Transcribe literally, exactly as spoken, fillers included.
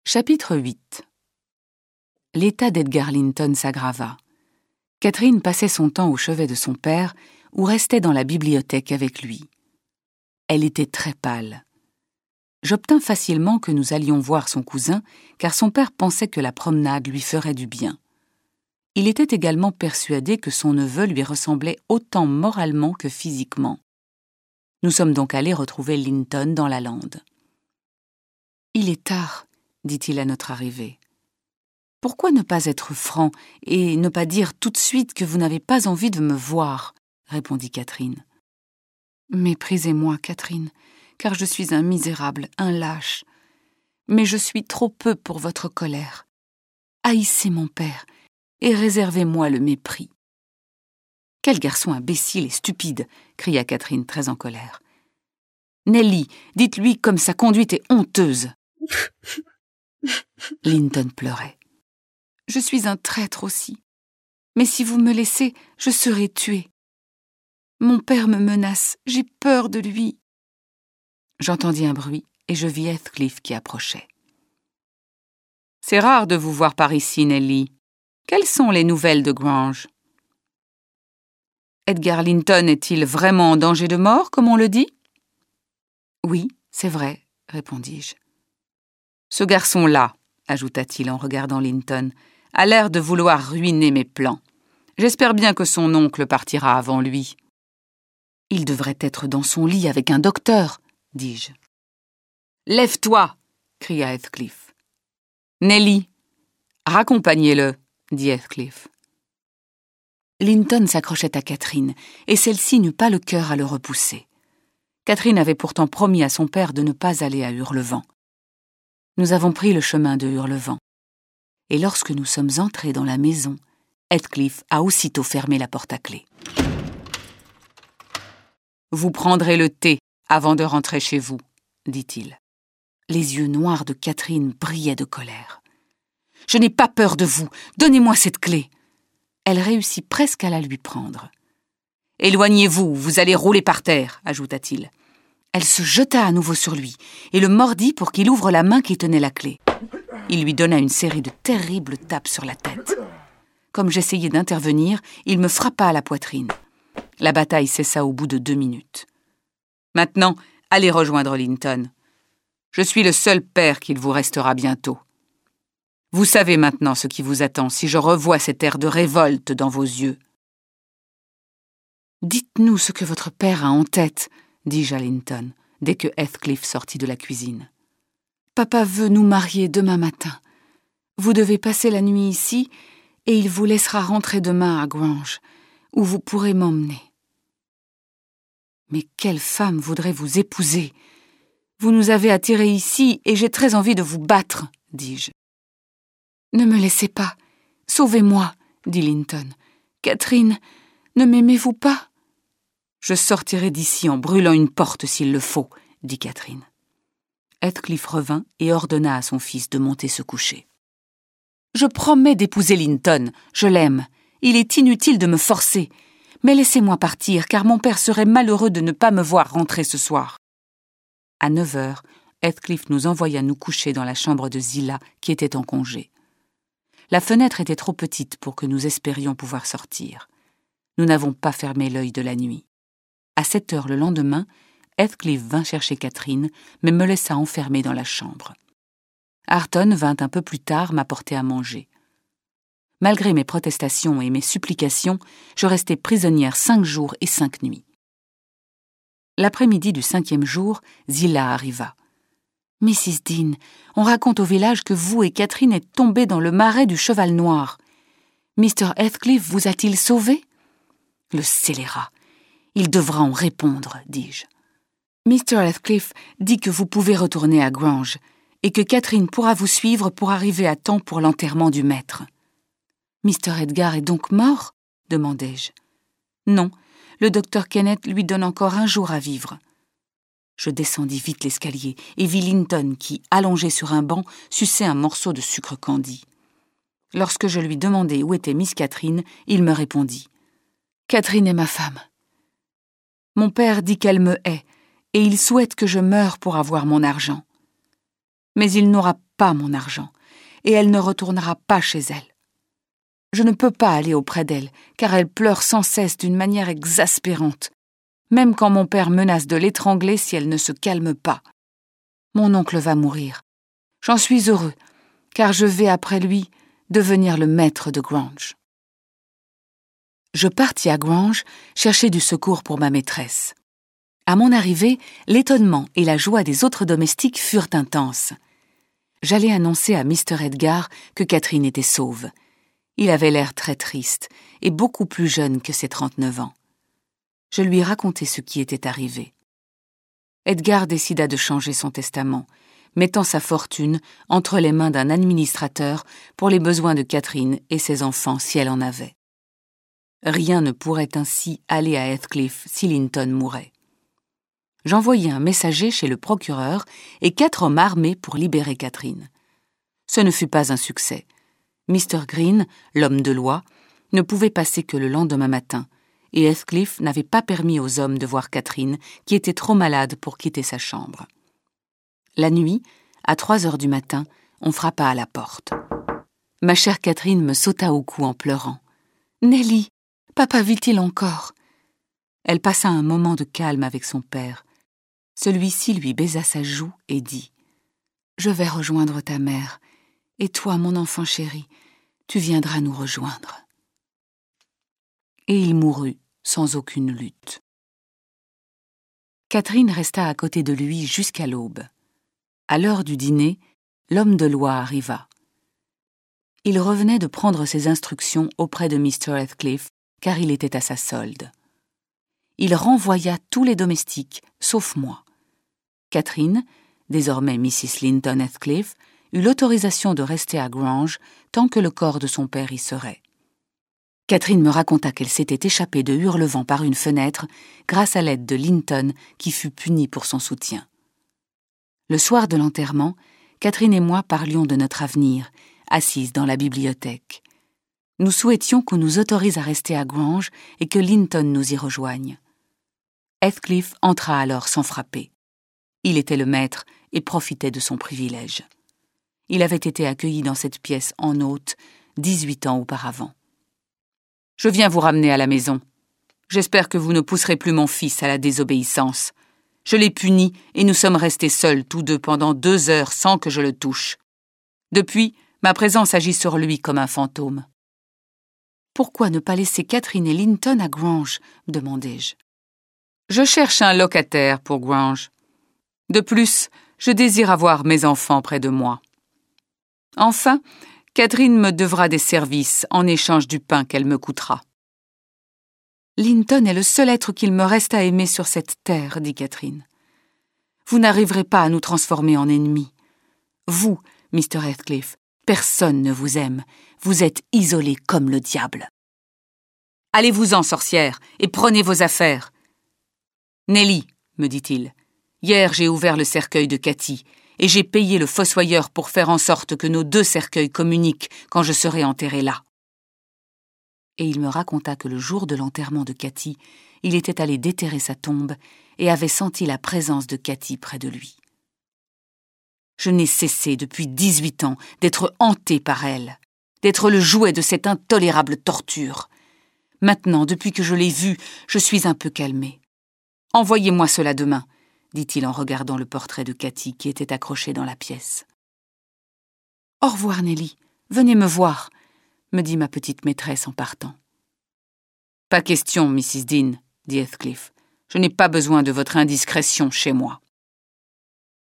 Chapitre huit. L'état d'Edgar Linton s'aggrava. Catherine passait son temps au chevet de son père ou restait dans la bibliothèque avec lui. Elle était très pâle. J'obtins facilement que nous allions voir son cousin, car son père pensait que la promenade lui ferait du bien. Il était également persuadé que son neveu lui ressemblait autant moralement que physiquement. Nous sommes donc allés retrouver Linton dans la lande. « Il est tard », dit-il à notre arrivée. « Pourquoi ne pas être franc et ne pas dire tout de suite que vous n'avez pas envie de me voir ?» répondit Catherine. « Méprisez-moi, Catherine, car je suis un misérable, un lâche. Mais je suis trop peu pour votre colère. Haïssez mon père et réservez-moi le mépris. »« Quel garçon imbécile et stupide !» cria Catherine très en colère. « Nelly, dites-lui comme sa conduite est honteuse. » Linton pleurait. « Je suis un traître aussi. Mais si vous me laissez, je serai tuée. Mon père me menace, j'ai peur de lui. » J'entendis un bruit et je vis Heathcliff qui approchait. « C'est rare de vous voir par ici, Nelly. Quelles sont les nouvelles de Grange ? Edgar Linton est-il vraiment en danger de mort, comme on le dit ? » ?»« Oui, c'est vrai, » répondis-je. « Ce garçon-là, » ajouta-t-il en regardant Linton, « a l'air de vouloir ruiner mes plans. J'espère bien que son oncle partira avant lui. »« Il devrait être dans son lit avec un docteur, » dis-je. « Lève-toi » cria Heathcliff. « Nelly, raccompagnez-le, » dit Heathcliff. Linton s'accrochait à Catherine, et celle-ci n'eut pas le cœur à le repousser. Catherine avait pourtant promis à son père de ne pas aller à Hurlevent. Nous avons pris le chemin de Hurlevent. Et lorsque nous sommes entrés dans la maison, Heathcliff a aussitôt fermé la porte à clé. « Vous prendrez le thé avant de rentrer chez vous, » dit-il. Les yeux noirs de Catherine brillaient de colère. « Je n'ai pas peur de vous, donnez-moi cette clé !» Elle réussit presque à la lui prendre. « Éloignez-vous, vous allez rouler par terre, » ajouta-t-il. Elle se jeta à nouveau sur lui et le mordit pour qu'il ouvre la main qui tenait la clé. Il lui donna une série de terribles tapes sur la tête. Comme j'essayais d'intervenir, il me frappa à la poitrine. La bataille cessa au bout de deux minutes. « Maintenant, allez rejoindre Linton. Je suis le seul père qu'il vous restera bientôt. Vous savez maintenant ce qui vous attend si je revois cet air de révolte dans vos yeux. »« Dites-nous ce que votre père a en tête, » dis-je à Linton, dès que Heathcliff sortit de la cuisine. « Papa veut nous marier demain matin. Vous devez passer la nuit ici, et il vous laissera rentrer demain à Grange, où vous pourrez m'emmener. »« Mais quelle femme voudrait vous épouser ? Vous nous avez attirés ici, et j'ai très envie de vous battre, dis-je. »« Ne me laissez pas, sauvez-moi, dit Linton. Catherine, ne m'aimez-vous pas ? » « Je sortirai d'ici en brûlant une porte s'il le faut, » dit Catherine. Heathcliff revint et ordonna à son fils de monter se coucher. « Je promets d'épouser Linton, je l'aime. Il est inutile de me forcer. Mais laissez-moi partir, car mon père serait malheureux de ne pas me voir rentrer ce soir. » À neuf heures, Heathcliff nous envoya nous coucher dans la chambre de Zillah, qui était en congé. La fenêtre était trop petite pour que nous espérions pouvoir sortir. Nous n'avons pas fermé l'œil de la nuit. À sept heures le lendemain, Heathcliff vint chercher Catherine, mais me laissa enfermer dans la chambre. Hareton vint un peu plus tard m'apporter à manger. Malgré mes protestations et mes supplications, je restai prisonnière cinq jours et cinq nuits. L'après-midi du cinquième jour, Zillah arriva. « Missis Dean, on raconte au village que vous et Catherine êtes tombées dans le marais du Cheval Noir. mister Heathcliff vous a-t-il sauvé ?»« Le scélérat. Il devra en répondre, dis-je. mister Heathcliff dit que vous pouvez retourner à Grange et que Catherine pourra vous suivre pour arriver à temps pour l'enterrement du maître. »« mister Edgar est donc mort ?» demandai-je. « Non, le docteur Kenneth lui donne encore un jour à vivre. » Je descendis vite l'escalier et vis Linton qui, allongé sur un banc, suçait un morceau de sucre candi. Lorsque je lui demandai où était Miss Catherine, il me répondit. « Catherine est ma femme. Mon père dit qu'elle me hait, et il souhaite que je meure pour avoir mon argent. Mais il n'aura pas mon argent, et elle ne retournera pas chez elle. Je ne peux pas aller auprès d'elle, car elle pleure sans cesse d'une manière exaspérante, même quand mon père menace de l'étrangler si elle ne se calme pas. Mon oncle va mourir. J'en suis heureux, car je vais après lui devenir le maître de Grange. Je partis à Grange chercher du secours pour ma maîtresse. À mon arrivée, l'étonnement et la joie des autres domestiques furent intenses. J'allais annoncer à mister Edgar que Catherine était sauve. Il avait l'air très triste et beaucoup plus jeune que ses trente-neuf ans. Je lui racontai ce qui était arrivé. Edgar décida de changer son testament, mettant sa fortune entre les mains d'un administrateur pour les besoins de Catherine et ses enfants si elle en avait. Rien ne pourrait ainsi aller à Heathcliff si Linton mourait. J'envoyai un messager chez le procureur et quatre hommes armés pour libérer Catherine. Ce ne fut pas un succès. mister Green, l'homme de loi, ne pouvait passer que le lendemain matin, et Heathcliff n'avait pas permis aux hommes de voir Catherine, qui était trop malade pour quitter sa chambre. La nuit, à trois heures du matin, on frappa à la porte. Ma chère Catherine me sauta au cou en pleurant. « Nelly, papa vit-il encore ?» Elle passa un moment de calme avec son père. Celui-ci lui baisa sa joue et dit « Je vais rejoindre ta mère, et toi, mon enfant chéri, tu viendras nous rejoindre. » Et il mourut sans aucune lutte. Catherine resta à côté de lui jusqu'à l'aube. À l'heure du dîner, l'homme de loi arriva. Il revenait de prendre ses instructions auprès de mister Heathcliff, car il était à sa solde. Il renvoya tous les domestiques, sauf moi. Catherine, désormais missus Linton Heathcliff, eut l'autorisation de rester à Grange tant que le corps de son père y serait. Catherine me raconta qu'elle s'était échappée de Hurlevent par une fenêtre grâce à l'aide de Linton qui fut puni pour son soutien. Le soir de l'enterrement, Catherine et moi parlions de notre avenir, assises dans la bibliothèque. Nous souhaitions qu'on nous autorise à rester à Grange et que Linton nous y rejoigne. Heathcliff entra alors sans frapper. Il était le maître et profitait de son privilège. Il avait été accueilli dans cette pièce en hôte dix-huit ans auparavant. « Je viens vous ramener à la maison. J'espère que vous ne pousserez plus mon fils à la désobéissance. Je l'ai puni et nous sommes restés seuls tous deux pendant deux heures sans que je le touche. Depuis, ma présence agit sur lui comme un fantôme. » « Pourquoi ne pas laisser Catherine et Linton à Grange ?» demandai-je. « Je cherche un locataire pour Grange. De plus, je désire avoir mes enfants près de moi. Enfin, Catherine me devra des services en échange du pain qu'elle me coûtera. »« Linton est le seul être qu'il me reste à aimer sur cette terre, » dit Catherine. « Vous n'arriverez pas à nous transformer en ennemis. Vous, mister Heathcliff, personne ne vous aime. Vous êtes isolé comme le diable. Allez-vous-en, sorcière, et prenez vos affaires. Nelly, me dit-il, hier j'ai ouvert le cercueil de Cathy, et j'ai payé le fossoyeur pour faire en sorte que nos deux cercueils communiquent quand je serai enterré là. Et il me raconta que le jour de l'enterrement de Cathy, il était allé déterrer sa tombe et avait senti la présence de Cathy près de lui. Je n'ai cessé depuis dix-huit ans d'être hanté par elle, d'être le jouet de cette intolérable torture. Maintenant, depuis que je l'ai vue, je suis un peu calmé. Envoyez-moi cela demain, dit-il en regardant le portrait de Cathy qui était accroché dans la pièce. Au revoir, Nelly. Venez me voir, me dit ma petite maîtresse en partant. Pas question, missus Dean, dit Heathcliff. Je n'ai pas besoin de votre indiscrétion chez moi.